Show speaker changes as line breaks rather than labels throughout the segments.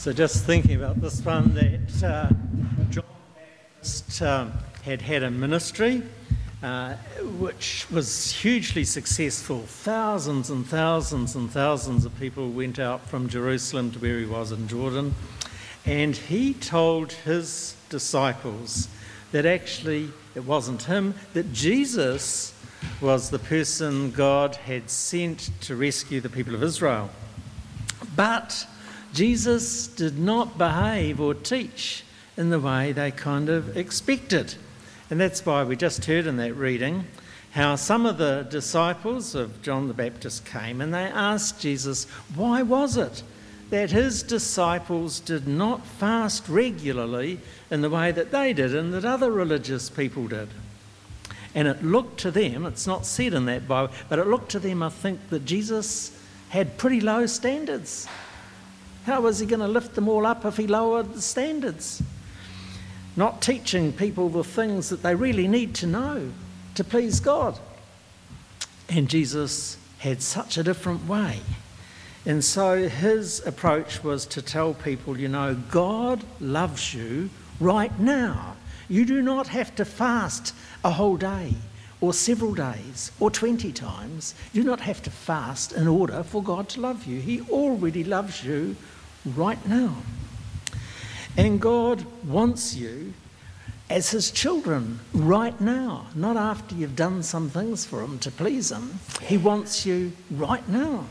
So just thinking about this one, that John Baptist had a ministry which was hugely successful. Thousands and thousands and thousands of people went out from Jerusalem to where he was in Jordan, and he told his disciples that actually it wasn't him, that Jesus was the person God had sent to rescue the people of Israel. But Jesus did not behave or teach in the way they kind of expected. And that's why we just heard in that reading how some of the disciples of John the Baptist came and they asked Jesus, why was it that his disciples did not fast regularly in the way that they did and that other religious people did? And it looked to them, it's not said in that Bible, but it looked to them, I think, that Jesus had pretty low standards. How was he going to lift them all up if he lowered the standards? Not teaching people the things that they really need to know to please God. And Jesus had such a different way. And so his approach was to tell people, you know, God loves you right now. You do not have to fast a whole day or several days or 20 times. You do not have to fast in order for God to love you. He already loves you right now. And God wants you as his children right now, not after you've done some things for him to please him. He wants you right now.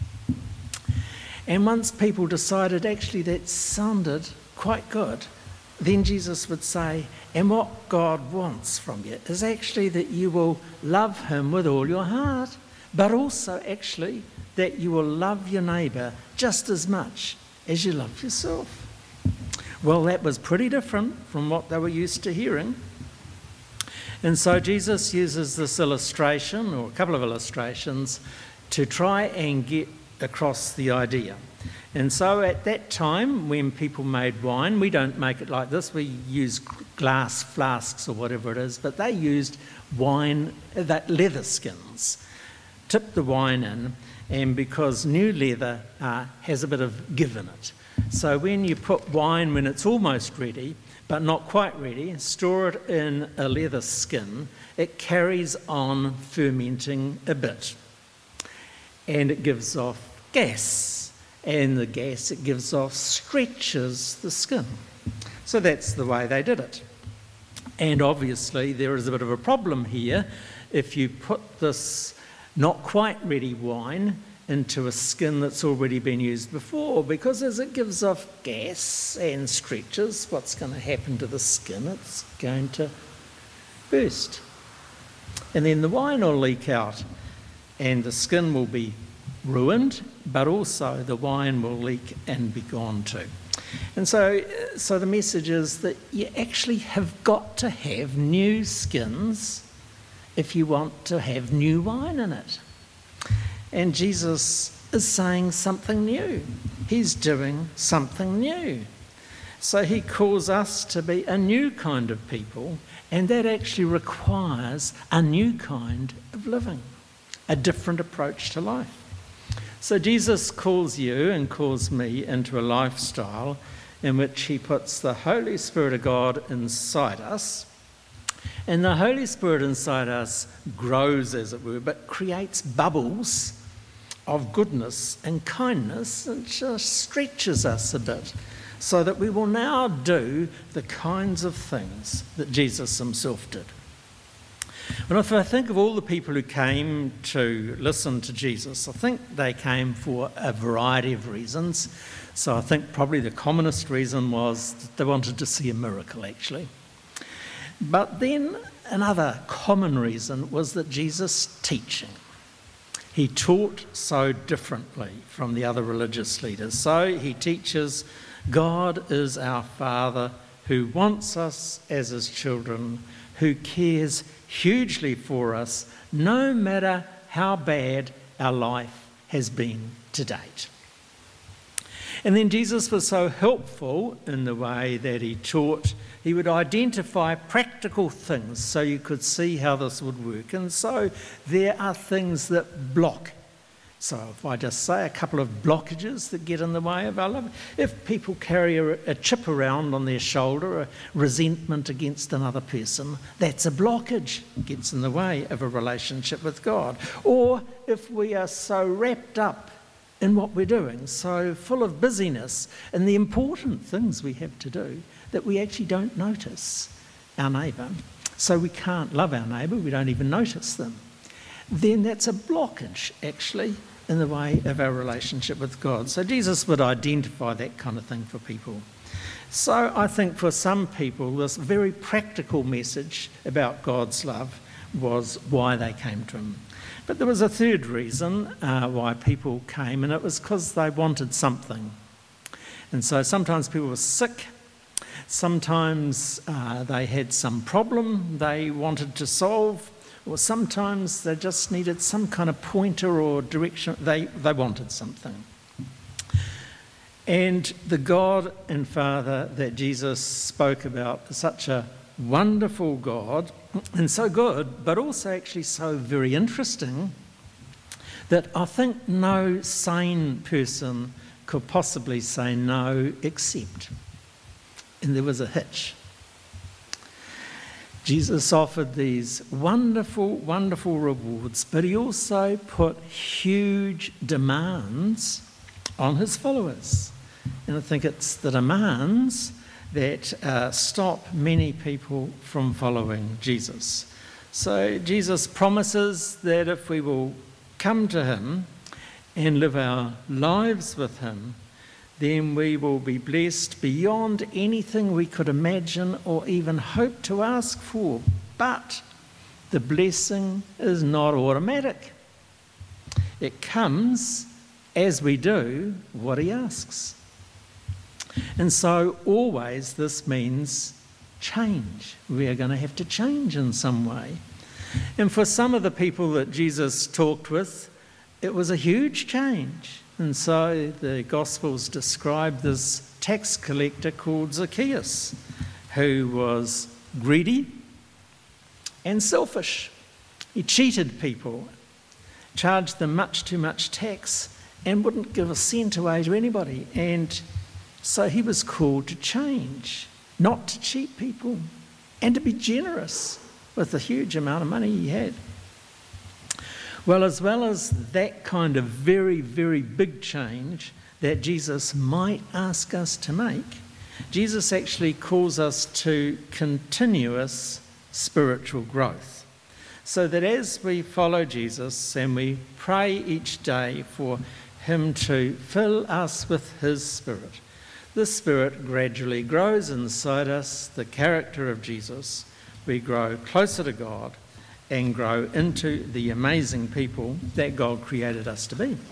And once people decided actually that sounded quite good, then Jesus would say, and what God wants from you is actually that you will love him with all your heart, but also actually that you will love your neighbour just as much as you love yourself. Well, that was pretty different from what they were used to hearing. And so Jesus uses this illustration, or a couple of illustrations, to try and get across the idea. And so at that time, when people made wine, we don't make it like this. We use glass flasks or whatever it is, but they used wine, that leather skins, tipped the wine in, and because new leather has a bit of give in it. So when you put wine, when it's almost ready, but not quite ready, store it in a leather skin, it carries on fermenting a bit. And it gives off gas. And the gas it gives off stretches the skin. So that's the way they did it. And obviously there is a bit of a problem here if you put this not quite ready wine into a skin that's already been used before, because as it gives off gas and stretches, what's going to happen to the skin? It's going to burst. And then the wine will leak out and the skin will be ruined, but also the wine will leak and be gone too. And so the message is that you actually have got to have new skins if you want to have new wine in it. And Jesus is saying something new. He's doing something new. So he calls us to be a new kind of people, and that actually requires a new kind of living, a different approach to life. So Jesus calls you and calls me into a lifestyle in which he puts the Holy Spirit of God inside us, and the Holy Spirit inside us grows, as it were, but creates bubbles of goodness and kindness and just stretches us a bit so that we will now do the kinds of things that Jesus himself did. And if I think of all the people who came to listen to Jesus, I think they came for a variety of reasons. So I think probably the commonest reason was that they wanted to see a miracle, actually. But then another common reason was that Jesus' teaching. He taught so differently from the other religious leaders. So he teaches God is our Father who wants us as his children, who cares hugely for us, no matter how bad our life has been to date. And then Jesus was so helpful in the way that he taught. He would identify practical things so you could see how this would work. And so there are things that block So if I just say a couple of blockages that get in the way of our love, if people carry a chip around on their shoulder, a resentment against another person, that's a blockage, gets in the way of a relationship with God. Or if we are so wrapped up in what we're doing, so full of busyness and the important things we have to do, that we actually don't notice our neighbour. So we can't love our neighbour, we don't even notice them. Then that's a blockage, actually, in the way of our relationship with God. So Jesus would identify that kind of thing for people. So I think for some people, this very practical message about God's love was why they came to him. But there was a third reason why people came, and it was because they wanted something. And so sometimes people were sick, sometimes they had some problem they wanted to solve, or sometimes they just needed some kind of pointer or direction. They wanted something. And the God and Father that Jesus spoke about is such a wonderful God, and so good, but also actually so very interesting, that I think no sane person could possibly say no except. And there was a hitch. Jesus offered these wonderful, wonderful rewards, but he also put huge demands on his followers. And I think it's the demands that stop many people from following Jesus. So Jesus promises that if we will come to him and live our lives with him, then we will be blessed beyond anything we could imagine or even hope to ask for. But the blessing is not automatic. It comes as we do what he asks. And so always this means change. We are going to have to change in some way. And for some of the people that Jesus talked with, it was a huge change. And so the Gospels describe this tax collector called Zacchaeus, who was greedy and selfish. He cheated people, charged them much too much tax, and wouldn't give a cent away to anybody. And so he was called to change, not to cheat people, and to be generous with the huge amount of money he had. Well as that kind of very, very big change that Jesus might ask us to make, Jesus actually calls us to continuous spiritual growth. So that as we follow Jesus and we pray each day for him to fill us with his Spirit, the Spirit gradually grows inside us, the character of Jesus. We grow closer to God and grow into the amazing people that God created us to be.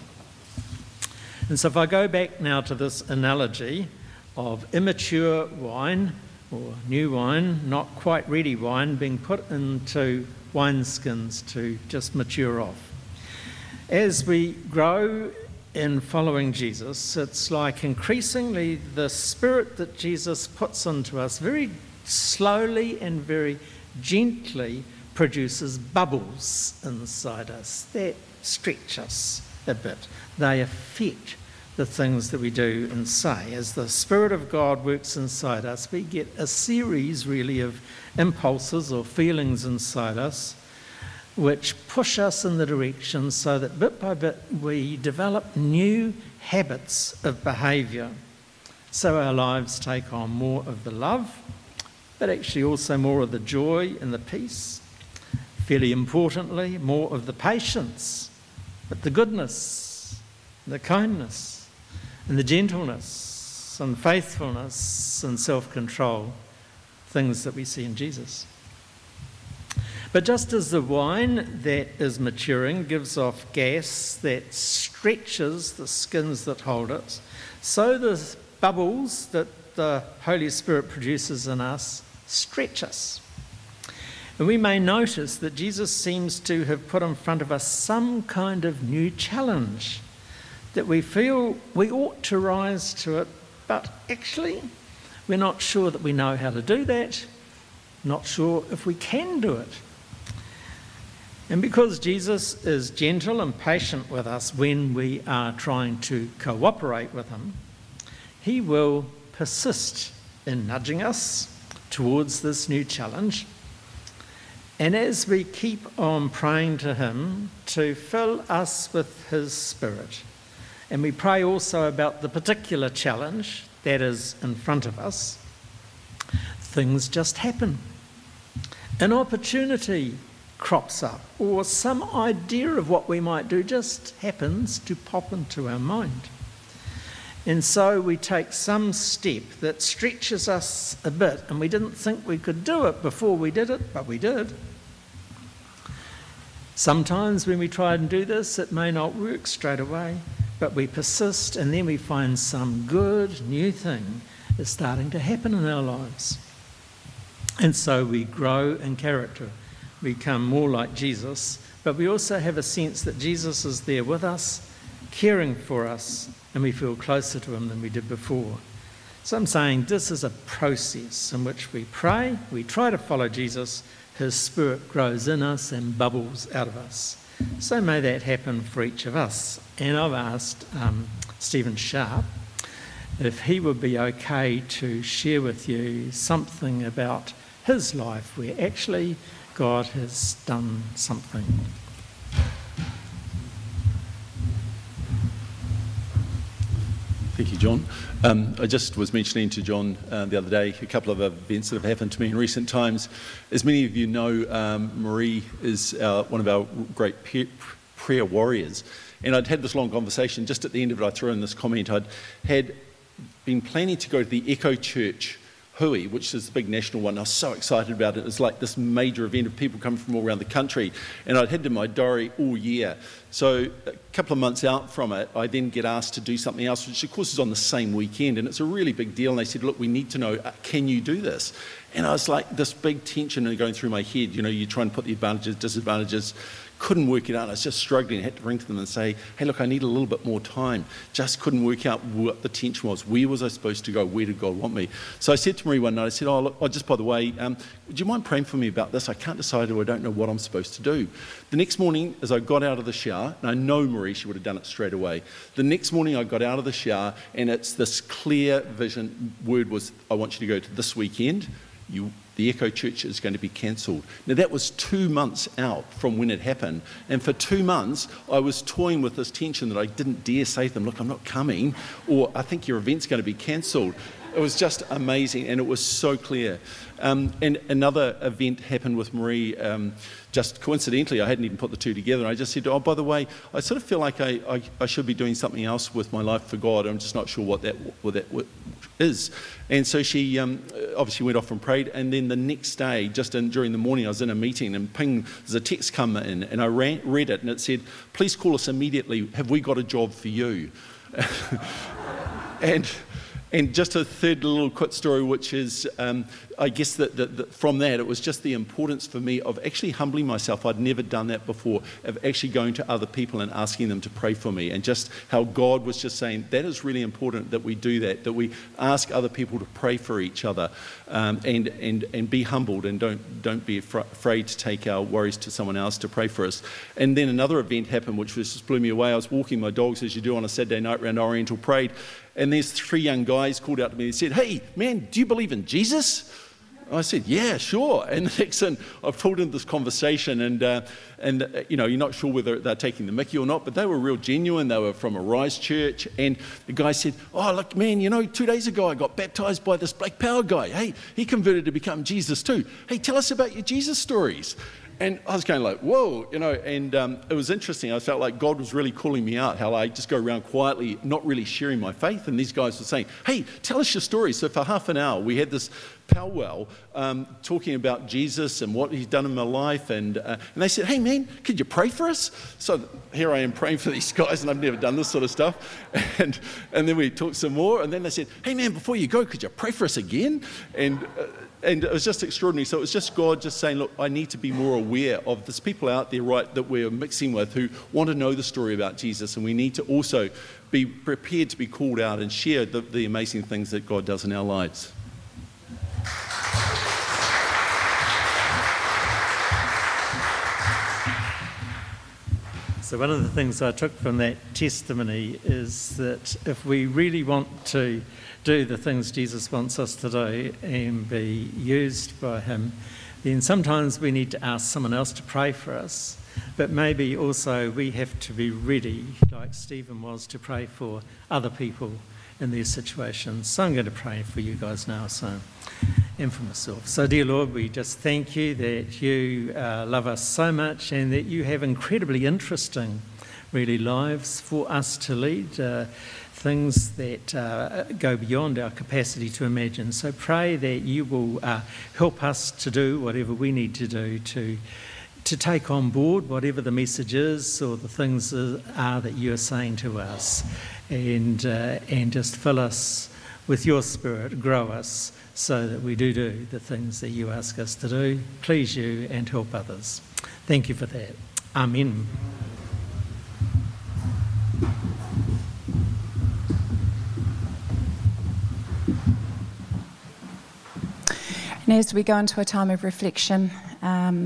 And so if I go back now to this analogy of immature wine or new wine, not quite ready wine, being put into wineskins to just mature off. As we grow in following Jesus, it's like increasingly the Spirit that Jesus puts into us very slowly and very gently produces bubbles inside us that stretch us a bit. They affect the things that we do and say. As the Spirit of God works inside us, we get a series really of impulses or feelings inside us which push us in the direction so that bit by bit we develop new habits of behaviour. So our lives take on more of the love, but actually also more of the joy and the peace. Fairly importantly, more of the patience, but the goodness, the kindness, and the gentleness, and faithfulness, and self-control, things that we see in Jesus. But just as the wine that is maturing gives off gas that stretches the skins that hold it, so the bubbles that the Holy Spirit produces in us stretch us. And we may notice that Jesus seems to have put in front of us some kind of new challenge that we feel we ought to rise to it, but actually we're not sure that we know how to do that, not sure if we can do it. And because Jesus is gentle and patient with us when we are trying to cooperate with him, he will persist in nudging us towards this new challenge. And as we keep on praying to him to fill us with his Spirit, and we pray also about the particular challenge that is in front of us, things just happen. An opportunity crops up, or some idea of what we might do just happens to pop into our mind. And so we take some step that stretches us a bit, and we didn't think we could do it before we did it, but we did. Sometimes when we try and do this, it may not work straight away, but we persist, and then we find some good new thing is starting to happen in our lives. And so we grow in character, become more like Jesus, but we also have a sense that Jesus is there with us, caring for us, and we feel closer to him than we did before. So I'm saying this is a process in which we pray, we try to follow Jesus, his Spirit grows in us and bubbles out of us. So may that happen for each of us. And I've asked Stephen Sharp if he would be okay to share with you something about his life where actually God has done something.
Thank you, John. I just was mentioning to John the other day a couple of events that have happened to me in recent times. As many of you know, Marie is one of our great prayer warriors. And I'd had this long conversation. Just at the end of it, I threw in this comment. I'd had been planning to go to the Echo Church Hui, which is the big national one. I was so excited about it. It was like this major event of people coming from all around the country. And I'd had it in my diary all year. So a couple of months out from it, I then get asked to do something else, which of course is on the same weekend. And it's a really big deal. And they said, look, we need to know, can you do this? And I was like, this big tension going through my head. You know, you try and put the advantages, disadvantages. Couldn't work it out. I was just struggling. I had to ring to them and say, hey, look, I need a little bit more time. Just couldn't work out what the tension was. Where was I supposed to go? Where did God want me? So I said to Marie one night, I said, oh, look, just by the way, would you mind praying for me about this? I can't decide, or I don't know what I'm supposed to do. The next morning, as I got out of the shower, and I know Marie, she would have done it straight away. The next morning, I got out of the shower, and it's this clear vision. Word was, I want you to go to this weekend. The Echo Church is going to be cancelled. Now that was 2 months out from when it happened, and for 2 months I was toying with this tension that I didn't dare say to them, look, I'm not coming, or I think your event's going to be cancelled. It was just amazing, and it was so clear. And another event happened with Marie, just coincidentally. I hadn't even put the two together. I just said, oh, by the way, I sort of feel like I should be doing something else with my life for God. I'm just not sure what that is. And so she obviously went off and prayed, and then the next day, during the morning, I was in a meeting, and ping, there's a text come in, and I read it, and it said, please call us immediately. Have we got a job for you? And just a third little quick story, which is, I guess that from that, it was just the importance for me of actually humbling myself. I'd never done that before, of actually going to other people and asking them to pray for me, and just how God was just saying, that is really important that we do that we ask other people to pray for each other, and be humbled, and don't be afraid to take our worries to someone else to pray for us. And then another event happened, which just blew me away. I was walking my dogs, as you do on a Saturday night around Oriental Parade, and these 3 young guys called out to me and said, hey, man, do you believe in Jesus? I said, yeah, sure. And the next thing, I've pulled into this conversation, and you know, you're not sure whether they're taking the mickey or not, but they were real genuine. They were from a Rise church, and the guy said, oh, look, man, you know, 2 days ago I got baptized by this Black Power guy. Hey, he converted to become Jesus too. Hey, tell us about your Jesus stories. And I was going like, whoa, you know, and it was interesting. I felt like God was really calling me out, how I just go around quietly, not really sharing my faith. And these guys were saying, hey, tell us your story. So for half an hour, we had this powwow talking about Jesus and what he's done in my life. And they said, hey, man, could you pray for us? So here I am praying for these guys, and I've never done this sort of stuff. And then we talked some more. And then they said, hey, man, before you go, could you pray for us again? And it was just extraordinary. So it was just God just saying, look, I need to be more aware of there's people out there, right, that we're mixing with who want to know the story about Jesus. And we need to also be prepared to be called out and share the amazing things that God does in our lives.
So one of the things I took from that testimony is that if we really want to do the things Jesus wants us to do and be used by him, then sometimes we need to ask someone else to pray for us. But maybe also we have to be ready, like Stephen was, to pray for other people in their situations. So I'm going to pray for you guys now, and for myself. So dear Lord, we just thank you that you love us so much and that you have incredibly interesting, really, lives for us to lead, things that go beyond our capacity to imagine. So pray that you will help us to do whatever we need to do to take on board whatever the message is or the things are that you are saying to us, and just fill us with your Spirit, grow us so that we do the things that you ask us to do, please you and help others. Thank you for that. Amen.
And as we go into a time of reflection,